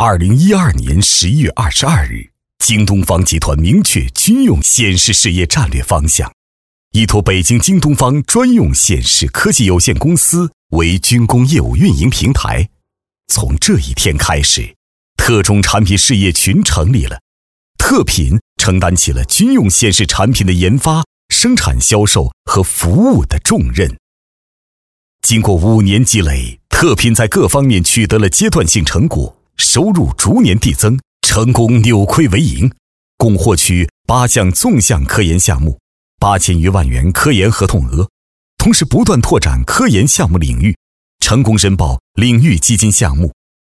2012年11月22日，京东方集团明确军用显示事业战略方向，依托北京京东方专用显示科技有限公司为军工业务运营平台。从这一天开始，特种产品事业群成立了，特品承担起了军用显示产品的研发、生产、销售和服务的重任。经过5年积累，特品在各方面取得了阶段性成果，收入逐年递增，成功扭亏为盈，共获取8项纵向科研项目，8000余万元科研合同额，同时不断拓展科研项目领域，成功申报领域基金项目，